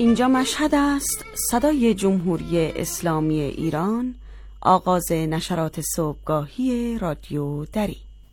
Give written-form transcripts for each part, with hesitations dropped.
اینجا مشهد است، صدای جمهوری اسلامی ایران، آغاز نشرات صبحگاهی رادیو دری.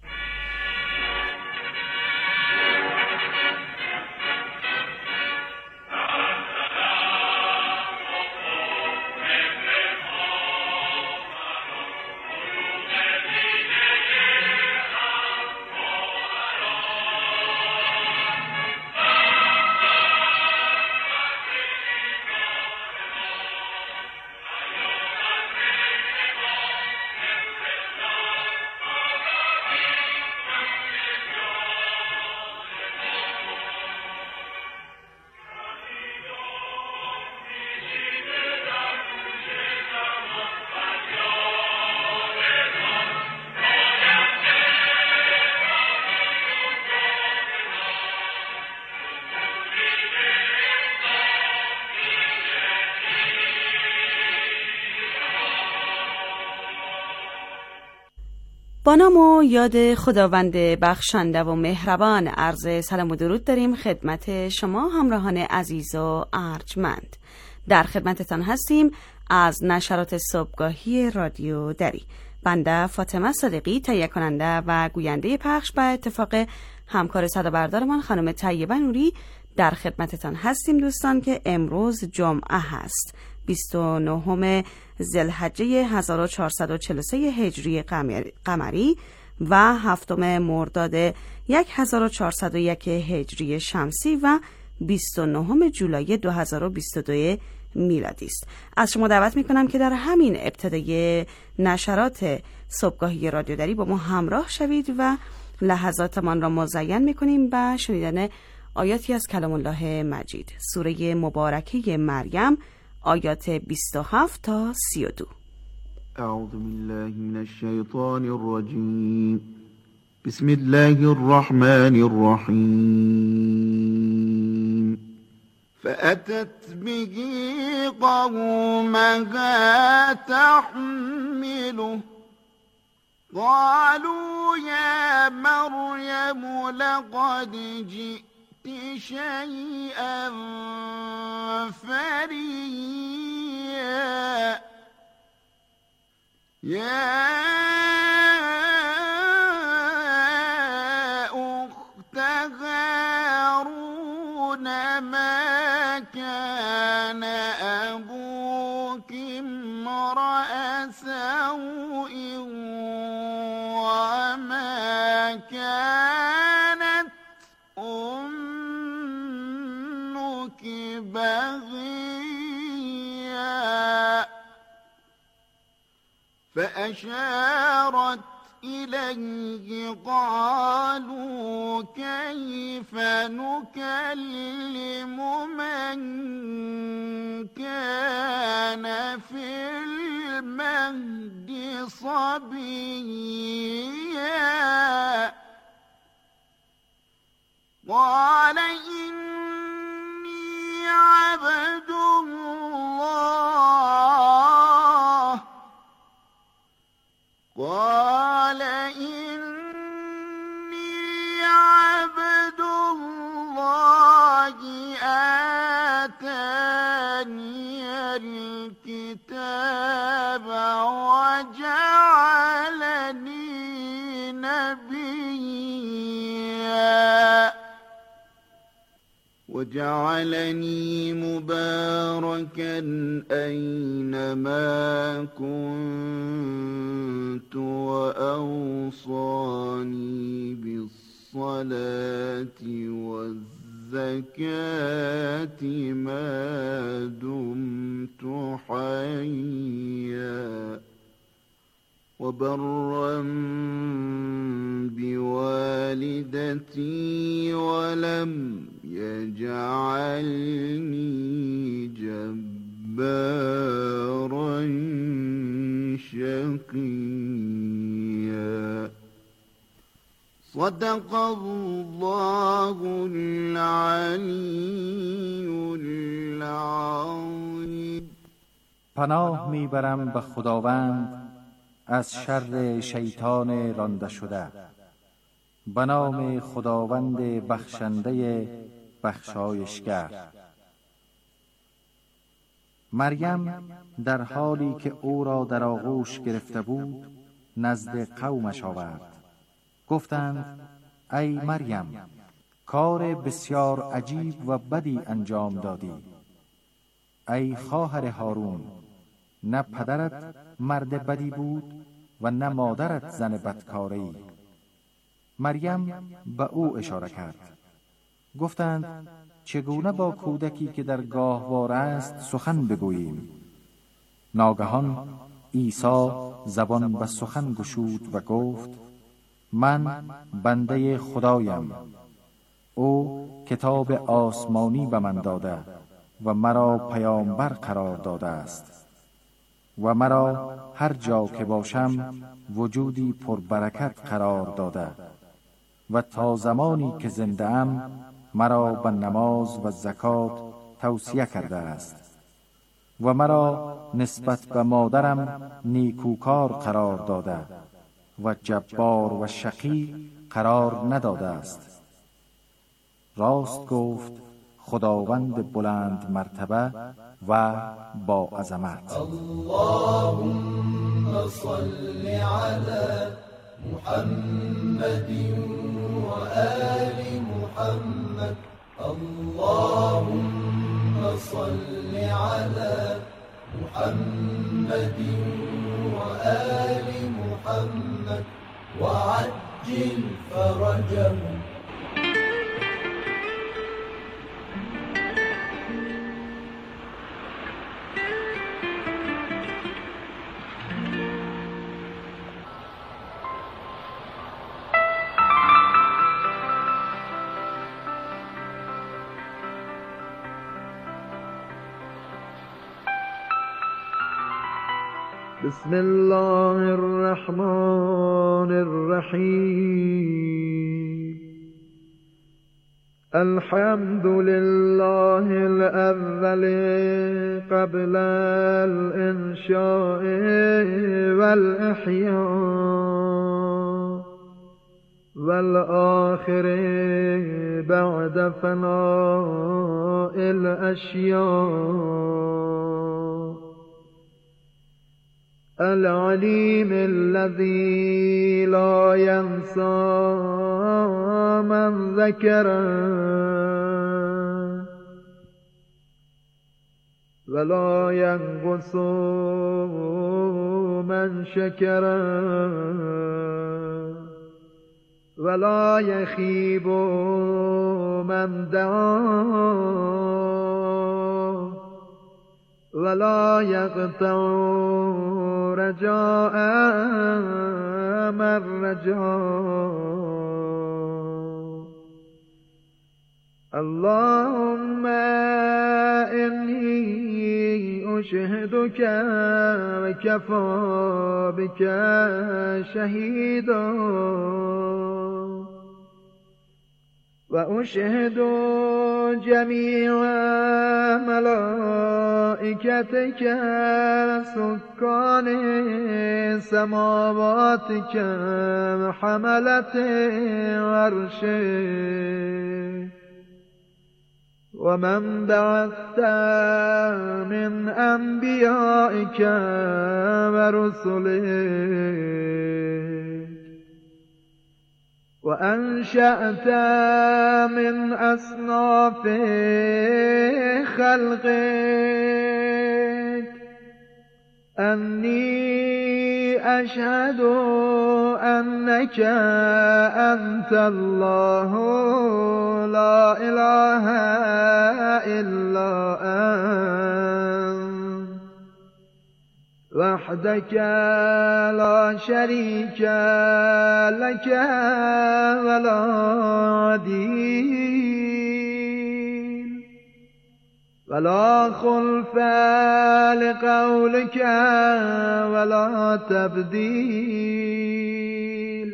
با نام و یاد خداوند بخشنده و مهربان، عرض سلام و درود داریم خدمت شما همراهان عزیز و ارجمند. در خدمتتان هستیم از نشرات صبحگاهی رادیو دری. بنده فاطمه صادقی، تهیه کننده و گوینده پخش، به اتفاق همکار صدابردارمان خانم طیبه نوری در خدمتتان هستیم دوستان که امروز جمعه هست، 29 ذوالحجه 1443 هجری قمری و 7 مرداد 1401 هجری شمسی و 29 جولای 2022 میلادی است. از شما دعوت میکنم که در همین ابتدای نشرات صبحگاهی رادیو دری با ما همراه شوید و لحظاتمان را مزین میکنیم به شنیدن آیاتی از کلام الله مجید، سوره مبارکه مریم، آیات 27 تا 32. اعوذ بالله من الشیطان الرجیم. بسم الله الرحمن الرحیم. فأتت به قومها تحمله قالوا يا مريم لقد جئت شيئا فريا يا أخت هارون ما كان أبوك امرأ سوء وما كانت أمك بغيا فأشارت إليه قالوا كيف نكلم من كان في المهد صبيا قال إني عبد الله قال إني عبد الله آتاني الكتاب وجعلني نبيا وجعلني مباركا أينما كنت وأوصاني بالصلاة والزكاة ما دمت حيا وبرا بوالدتي ولم يجعلني جبارا شقيا صدق الله العلي العظيم. پناه میبرم به خداوند از شر شیطان رانده شده. به نام خداوند بخشنده بخشایشگر. مریم در حالی که او را در آغوش گرفته بود نزد قومش آورد. گفتند: ای مریم، کار بسیار عجیب و بدی انجام دادی. ای خواهر هارون، نه پدرت مرد بدی بود و نه مادرت زن بدکاری. مریم به او اشاره کرد. گفتند: چگونه با کودکی که در گاهواره است سخن بگوییم؟ ناگهان عیسی زبان به سخن گشود و گفت: من بنده خدایم. او کتاب آسمانی به من داده و مرا پیامبر قرار داده است و مرا هر جا که باشم وجودی پربرکت قرار داده و تا زمانی که زنده ام مرا به نماز و زکات توصیه کرده است و مرا نسبت به مادرم نیکوکار قرار داده و جبار و شقی قرار نداده است. راست گفت خداوند بلند مرتبه و با عظمت. اللهم صل على محمد و آل محمد. اللهم صل على محمد و آل محمد وعجل فرجهم. بسم الله الرحمن الرحیم. الحمد لله الأول قبل الإنشاء والإحياء والآخر بعد فناء الأشياء. العليم الذي لا ينسى من ذكره ولا ينقص من شكره ولا يخيب من دعاه ولا يقطع رجاء من رجاه. اللهم إني أشهدك وكفى بك شهيدا وأشهد جميع ملائكتك سكان سماواتك وحملة عرشك ومن بعثت من أنبيائك ورسلك وأنشأت من أصناف خلقك أني أشهد أنك أنت الله لا إله إلا أنت وحدك لا شريك لك ولا عديل ولا خلف لقولك ولا تبديل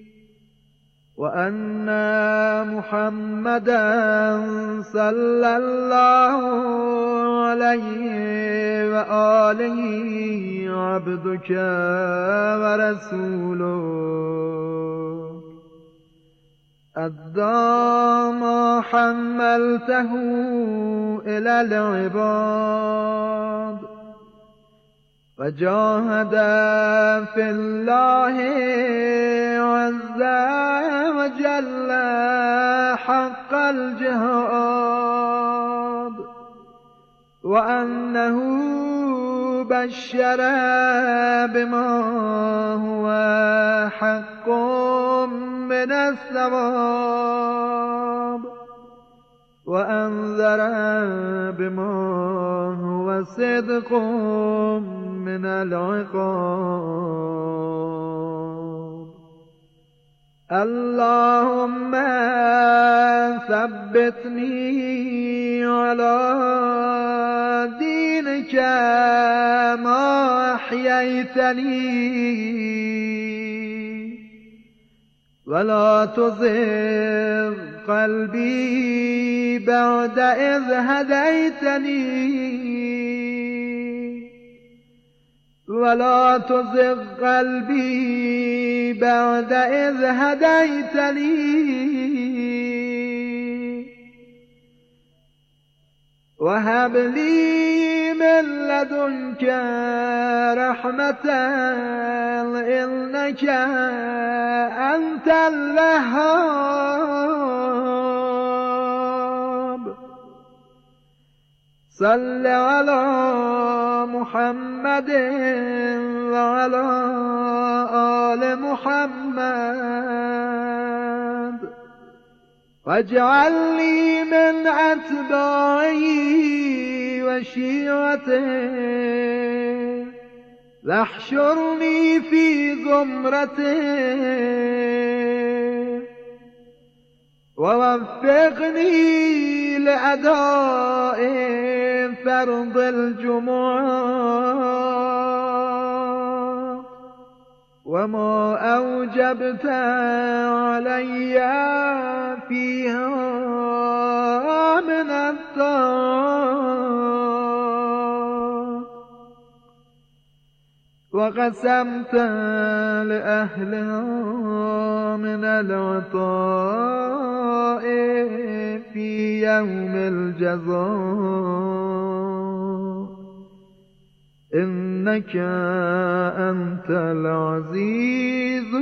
وأن محمدا صلى الله عليه وآله عبدك ورسوله أدى ما حملته إلى العباد وجاهد في الله عز وجل حق الجهاد وأنه بشر بما هو حق من الثواب وأنذر بما هو صدق من العقاب. اللهم ثبتني على دينك ما أحييتني ولا تزغ قلبي بعد إذ هديتني ولا تزغ قلبي بعد إذ هديتني وهب لي من لدنك رحمة إنك أنت الوهاب. صل على محمد وعلى آل محمد واجعل لي من أتباعه وشيعته واحشرني في زمرته ووفقني لأداء فرض الجمعة وما أوجبت علي فيها من الطاعات وقسمت لأهلها من العطاء في يوم الجزاء إنك أنت العزيز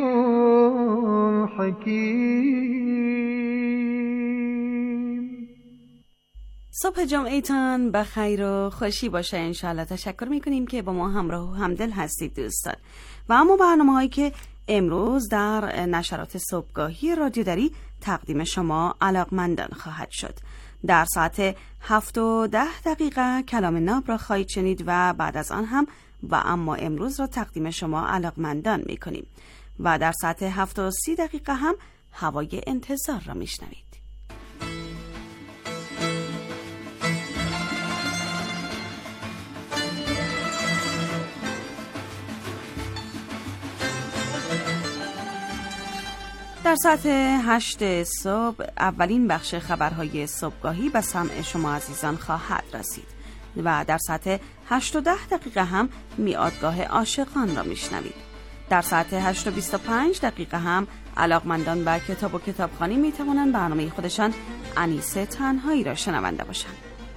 الحكيم. صبح جمعیتان بخیر و خوشی باشه انشالله. تشکر میکنیم که با ما همراه و همدل هستید دوستان. و اما برنامه هایی که امروز در نشرات صبحگاهی رادیو دری تقدیم شما علاقمندان خواهد شد. در ساعت 7:10 کلام ناب را خواهید شنید و بعد از آن هم و اما امروز را تقدیم شما علاقمندان میکنیم و در ساعت 7:30 هم هوای انتظار را میشنوید. در ساعت 8 صبح اولین بخش خبرهای صبحگاهی به سمع شما عزیزان خواهد رسید و در ساعت 8:10 هم میادگاه عاشقان را میشنوید. در ساعت 8:25 هم علاقمندان به کتاب و کتابخوانی میتوانند برنامه خودشان انیسه تنهایی را شنونده باشند.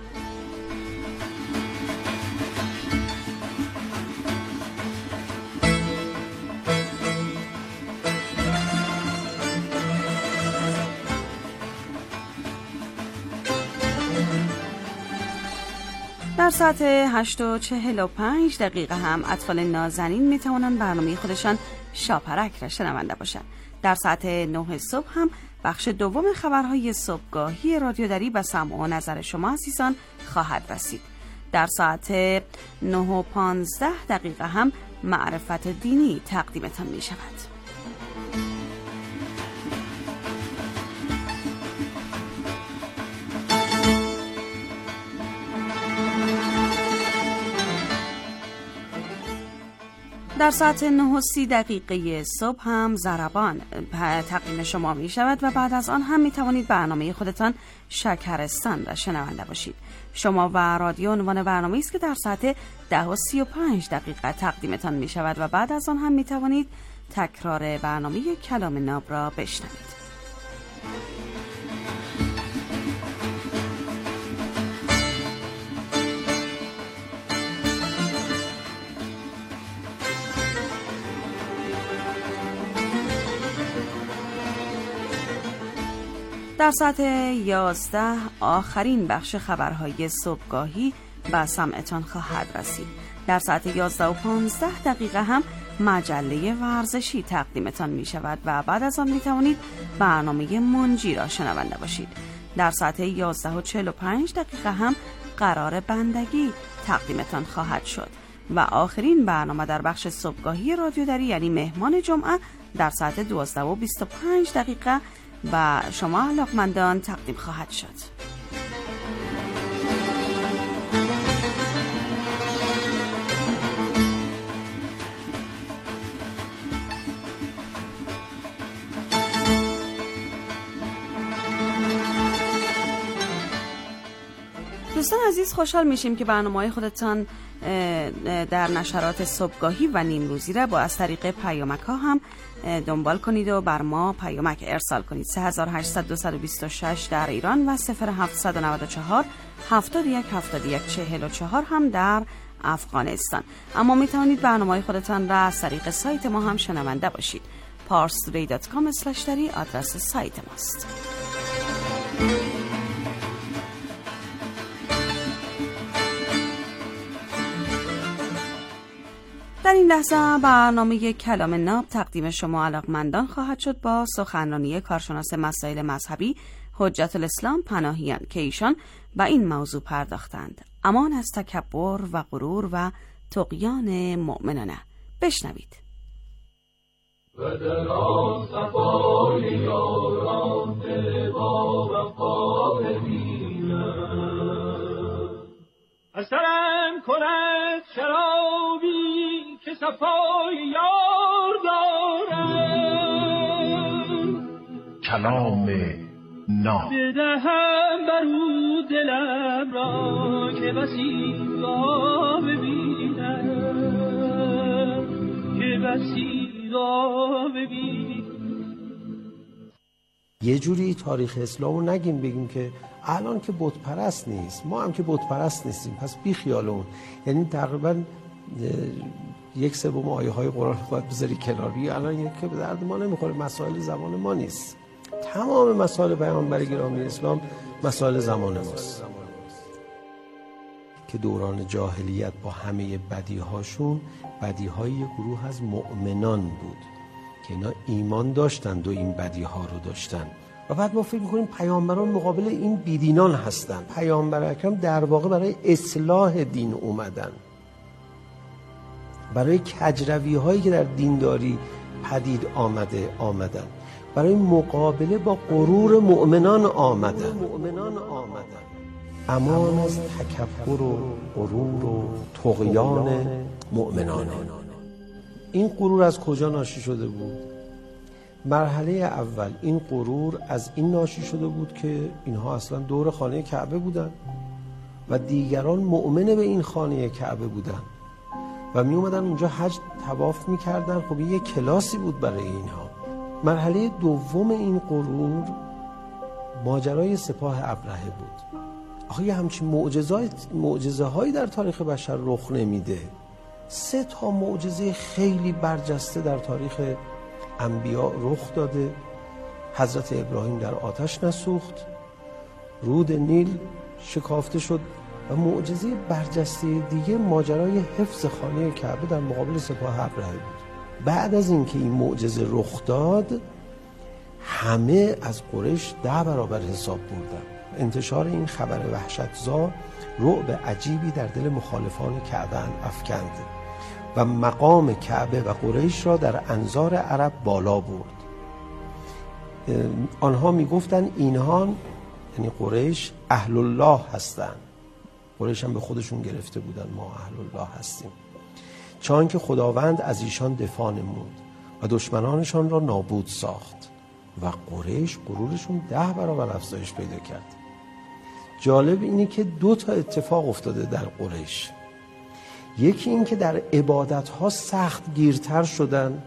در ساعت 8:45 هم اطفال نازنین می توانند برنامه خودشان شاپرک را شنونده باشند. در ساعت 9 صبح هم بخش دوم خبرهای صبحگاهی رادیو دری به سمع و نظر شما عزیزان خواهد رسید. در ساعت 9:15 هم معرفت دینی تقدیمتان می شود. در ساعت 9:30 صبح هم ضربان تقدیم شما می شود و بعد از آن هم می توانید برنامه خودتان شکرستان را شنونده باشید. شما و رادیو عنوان برنامه است که در ساعت 10:35 تقدیمتان می شود و بعد از آن هم می توانید تکرار برنامه کلام ناب را بشنوید. در ساعت 11 آخرین بخش خبرهای صبحگاهی به سمعتان خواهد رسید. در ساعت 11:15 هم مجله ورزشی تقدیمتان می شود و بعد از آن می توانید برنامه منجی را شنونده باشید. در ساعت 11:45 هم قرار بندگی تقدیمتان خواهد شد و آخرین برنامه در بخش صبحگاهی رادیو دری یعنی مهمان جمعه در ساعت 12:25 و شما علاقمندان تقدیم خواهد شد. دوستان عزیز، خوشحال میشیم که برنامه‌های خودتان در نشرات صبحگاهی و نیمروزی را با از طریق پیامک ها هم دنبال کنید و بر ما پیامک ارسال کنید. 3800-226 در ایران و 0794 71 71 44 هم در افغانستان. اما می توانید برنامه‌های خودتان را از طریق سایت ما هم شنونده باشید. parstoday.com/dari آدرس سایت ماست. در این لحظه برنامه کلام ناب تقدیم شما علاقمندان خواهد شد با سخنرانی کارشناس مسائل مذهبی حجت الاسلام پناهیان که ایشان به این موضوع پرداختند: امان از تکبر و غرور و طغیان مؤمنانه. بشنوید. و در آن صفای یاران با وفا ببینم، اثرم کند شرابی که صفای یار دارم، کلام ناب بدهم بر او دلم را که بسی را ببینم، که بسی را ببینم. یه جوری تاریخ اسلام رو نگیم بگیم که الان که بت پرست نیست، ما هم که بت پرست نیستیم، پس بی خیالمون. یعنی تقریبا 1/3 آیه های قرآن رو باید بذاری کناری. الان یک که به درد ما نمیخوره، مسائل زمان ما نیست. تمام مسائل پیامبر گرامی اسلام مسائل زمان ماست که دوران جاهلیت با همه بدیهاشون بدیهای گروه از مؤمنان بود که اینا ایمان داشتند و این بدیها رو داشتن. و بعد ما فکر می‌کنیم پیامبران مقابل این بیدینان هستن. پیامبر اکرم در واقع برای اصلاح دین اومدن، برای کجروی هایی که در دینداری پدید آمدن، برای مقابله با غرور مؤمنان آمدن. امان از تکبر و غرور و طغیان مؤمنان. این غرور از کجا ناشی شده بود؟ مرحله اول این غرور از این ناشی شده بود که اینها اصلا دور خانه کعبه بودن و دیگران مؤمن به این خانه کعبه بودن و می اومدن اونجا حج طواف می کردن. خب یه کلاسی بود برای اینها. مرحله دوم این غرور ماجرای سپاه ابرهه بود. آخه یه همچین معجزه هایی در تاریخ بشر رخ نمیده. 3 معجزه خیلی برجسته در تاریخ انبیا رخ داده. حضرت ابراهیم در آتش نسوخت، رود نیل شکافته شد و معجزه برجسته دیگه ماجرای حفظ خانه کعبه در مقابل سپاه ابرهه بود. بعد از اینکه این معجزه رخ داد، همه از قریش 10 برابر حساب بردن. انتشار این خبر وحشتزا رعب عجیبی در دل مخالفان کعبه افکند و مقام کعبه و قریش را در انظار عرب بالا برد. آنها میگفتن اینها یعنی قریش اهل الله هستند. قریش هم به خودشون گرفته بودن ما اهل الله هستیم، چون که خداوند از ایشان دفاع نمود و دشمنانشان را نابود ساخت و قریش غرورشون 10 برابر افزایش پیدا کرد. جالب اینه که 2 اتفاق افتاده در قریش. یکی این که در عبادت‌ها سخت گیرتر شدن.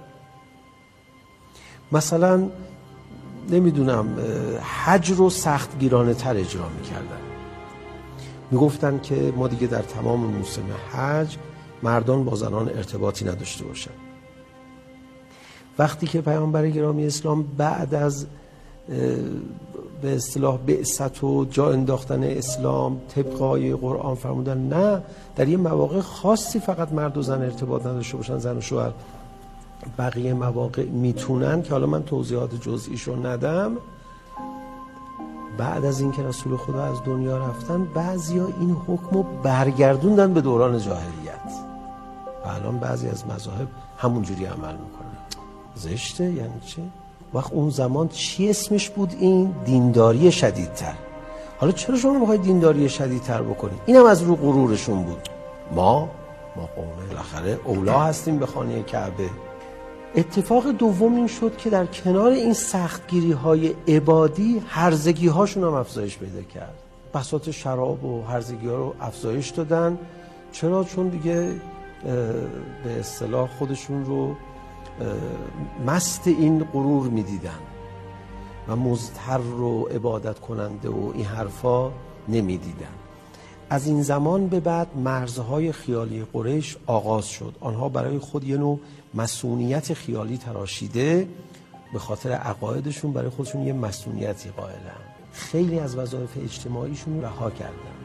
مثلا نمیدونم حج رو سخت گیرانه تر اجرا میکردن. میگفتن که ما دیگه در تمام موسم حج مردان با زنان ارتباطی نداشته باشن. وقتی که پیامبر گرامی اسلام بعد از به اصطلاح بعثت و جا انداختن اسلام طبق آیه قرآن فرمودن نه، در یه مواقع خاصی فقط مرد و زن ارتباط نداشته باشن، زن و شوهر. بقیه مواقع میتونن که حالا من توضیحات جزئیشو ندم. بعد از اینکه رسول خدا از دنیا رفتن بعضیا این حکمو برگردوندن به دوران جاهلیت و الان بعضی از مذاهب همونجوری عمل میکنن. زشته یعنی چه؟ وقت اون زمان چی اسمش بود؟ این دینداری شدیدتر. حالا چرا شما میخواید دینداری شدیدتر بکنید؟ اینم از رو غرورشون بود. ما قوم بالاخره اولا هستیم به خانه کعبه. اتفاق دوم این شد که در کنار این سختگیری های عبادی هرزگی هاشون هم افزایش پیدا کرد. بساط شراب و هرزگی ها رو افزایش دادن. چرا؟ چون دیگه به اصطلاح خودشون رو مست این غرور میدیدن و مضطر رو عبادت کننده و این حرفا نمیدیدن. از این زمان به بعد مرزهای خیالی قریش آغاز شد. آنها برای خود یه نوع مسئولیت خیالی تراشیده، به خاطر عقایدشون برای خودشون یه مسئولیتی قائلن. خیلی از وظایف اجتماعیشون رها کردن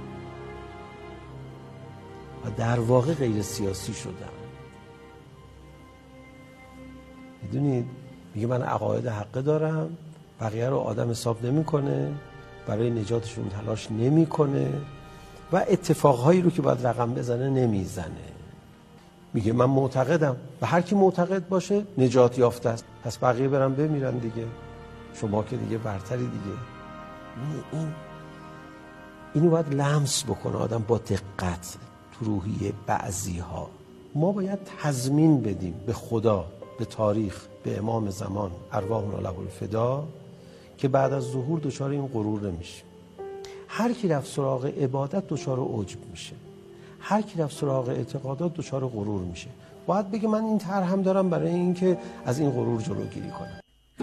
و در واقع غیر سیاسی شدن. میدونید میگه من عقاید حقه دارم، بقیه رو آدم حساب نمیکنه، برای نجاتشون تلاش نمیکنه و اتفاقهایی رو که باید رقم بزنه نمیزنه. میگه من معتقدم و هر کی معتقد باشه نجات یافته است، پس بقیه برن بمیرن دیگه، شما که دیگه برتری دیگه. اینو باید لمس بکنه آدم با دقت تو روحیه بعضی ها. ما باید تضمین بدیم به خدا، به تاریخ، به امام زمان ارواحنا له الفدا که بعد از ظهور دچار این غرور نمیشه. هر کی رفت سراغ عبادت دچار عجب میشه، هر کی رفت سراغ اعتقادات دچار غرور میشه. باید بگه من این طرح هم دارم برای اینکه از این غرور جلوگیری کنم.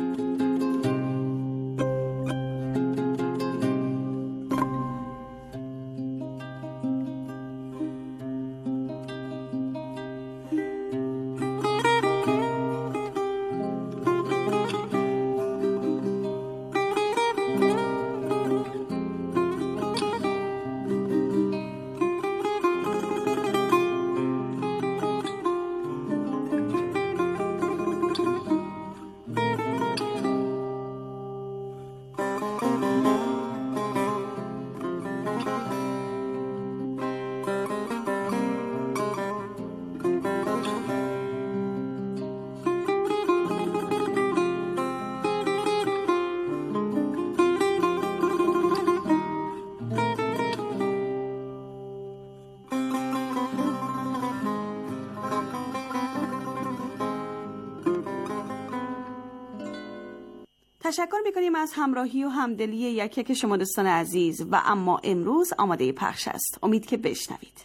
تشکر می‌کنیم از همراهی و همدلی یک یک شما دوستان عزیز و اما امروز آماده پخش است. امید که بشنوید.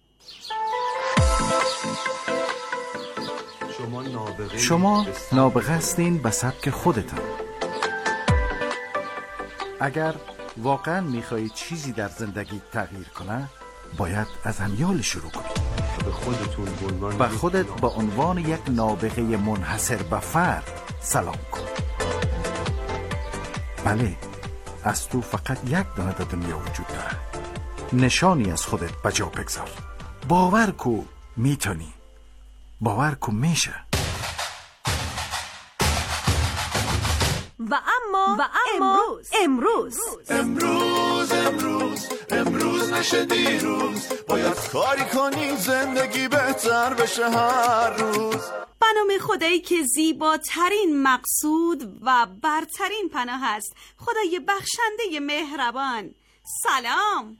شما نابغه هستین به سبک خودتان. اگر واقعا میخواهید چیزی در زندگی تغییر کنه باید از همیال شروع کنید. به خودت به عنوان یک نابغه منحصر به فرد سلام کن. بله، از تو فقط یک دانه در دنیا وجود داره. نشانی از خودت بجا بگذار. باور کو میتونی، باور کو میشه. و اما امروز نشه دیروز. باید کاری کنی زندگی بهتر بشه هر روز. به نام خدایی که زیباترین مقصود و برترین پناه است، خدای بخشنده مهربان. سلام.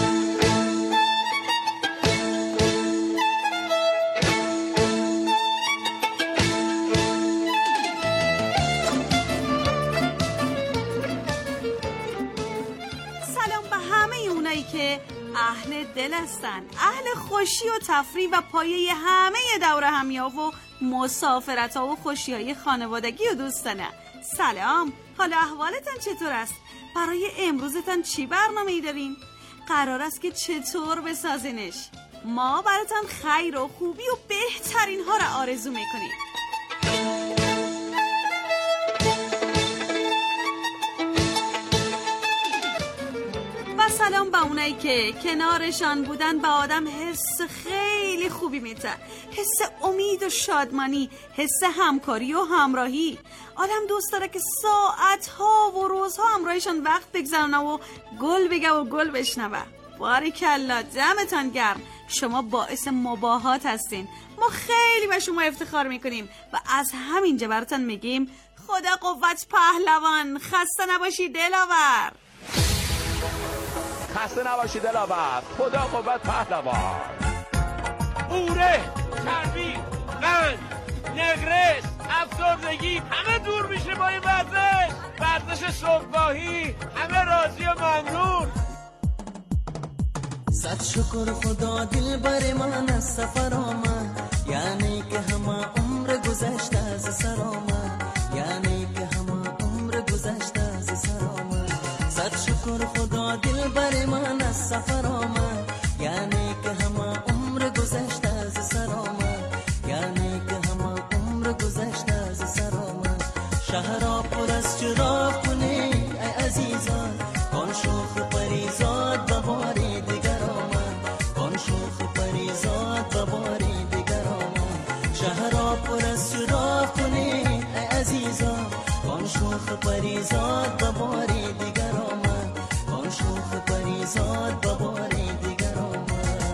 سلام به همه اونایی که اهل دل هستن، اهل خوشی و تفریح و پایه همه دور همیا و مسافرت ها و خوشی های خانوادگی و دوستانه. سلام، حالا احوالتان چطور است؟ برای امروزتان چی برنامه‌ای دارین؟ قرار است که چطور بسازینش؟ ما براتان خیر و خوبی و بهترین ها را آرزو میکنیم. سلام به اونایی که کنارشان بودن به آدم حس خیلی خوبی میده، حس امید و شادمانی، حس همکاری و همراهی. آدم دوست داره که ساعتها و روزها همراهشان وقت بگذرونه و گل بگه و گل بشنوه. باریکلا، دمتان گرم، شما باعث مباهات هستین. ما خیلی به شما افتخار میکنیم و از همینجا براتون میگیم خدا قوت پهلوان. خسته نباشی دلاور. خسته نباشی دلاور. خدا قوت پهلوان. اوره، چربی، قند، نگرس، افسردگی همه دور میشه با این ورزش صبحگاهی. همه راضی و ممنون. صد شکر خدا دل بر من از سفر آمد، یعنی که همه عمر گذشته از سر آمد، یعنی که همه عمر گذشته از سر آمد. صد شکر خدا دل بر من از سفر آمد، یعنی که همه عمر گذشته از سر آمد، یعنی که همه عمر گذشته از سر آمد. شهرها پر از چراغ کنی ای عزیزان، کن شوخ پریزاد به باری دیگر آمد، کن شوخ پریزاد به باری دیگر آمد. شهرها پر از چراغ کنی ای عزیزان، کن شوخ پریزاد به باری دیگر آمد، کن شوخ پریزاد به باری دیگر آمد.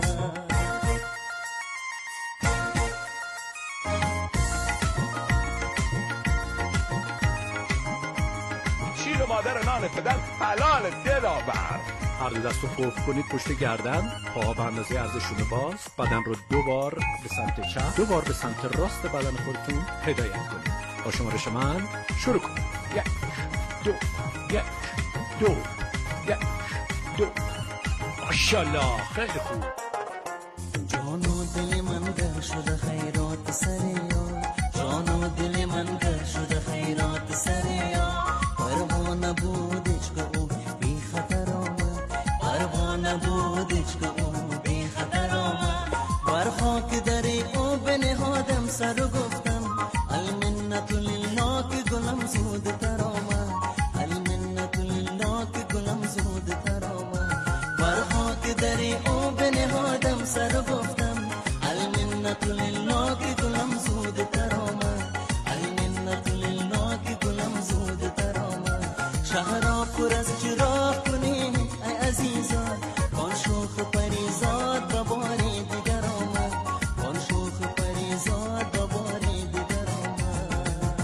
شیر و مادر نان پدر حلال دلاور. هر دو دست رو قفل کنید پشت گردن، پاها به اندازه عرض شونه باز، بدن رو 2 بار به سمت چپ، 2 بار به سمت راست بدن خودتون هدایت کنید. با شمارش من شروع کنید. 1 2 1 2 1 2. ماشاءالله، خیلی خوب. جان و دل من در شده خیرات سر یار، جان و دل من در شده خیرات سر یار. پروانه بود که او بی خطر آمد، پروانه بود که او بی خطر آمد. بر خاک در او بنهادم سر و گفتم المنت لله که گلم زود تر آمد، المنت لله که گلم زود تر آمد. بر خاک در او بنهادم سر و گفتم المنت لله که گلم زود تر آمد، المنت لله که گلم زود تر آمد. شهرها پر از چراغ کنید ای عزیزان، کن شوخ پریزاد به باری دیگر آمد، کن شوخ پریزاد به باری دیگر آمد.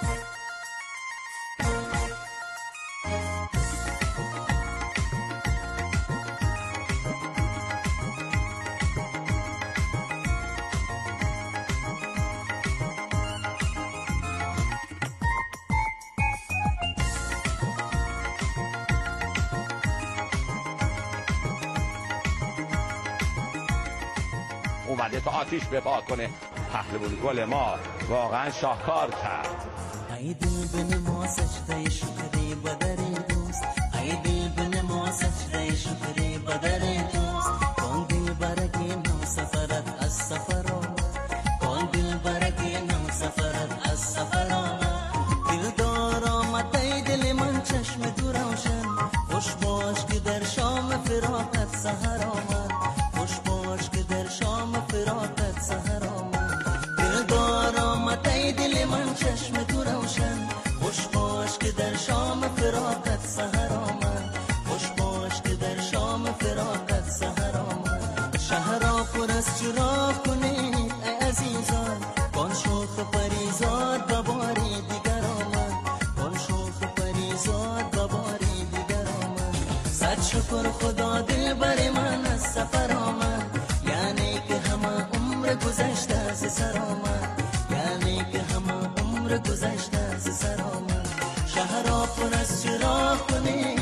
اومده تا آتیش بپا کنه. پهلوان گل ما واقعا شاهکار کرد. ای دل بنما سجده شکری بدر دوست، ای دل بنما سجده شکری بدر دوست. کن دل برگی نم سفرت از سفر آمد، کن دل برگی نم سفرت از سفر آمد. دل دار آمد ای دل من چشم دو روشن، خوش باش که در شام فراقت سحر آمد، خوش باش که در شام فراقت سحر آمد. دل دار آمد ای دل من چشم دو روشن، خوش باش که در شام فراقت سحر آمد، خوش باش که در شام فراقت سحر آمد. شهرها پر از چراغ کنید ای عزیزان، کن شوخ پریزاد به باری دیگر آمد، کن شوخ پریزاد به باری دیگر آمد. صد شکر خدا دل بر من از سفر آمد، یعنی که همه عمر گذشته از سر آمد، یعنی که همه عمر گذشته از سر آمد. شهرها پر از چراغ کنید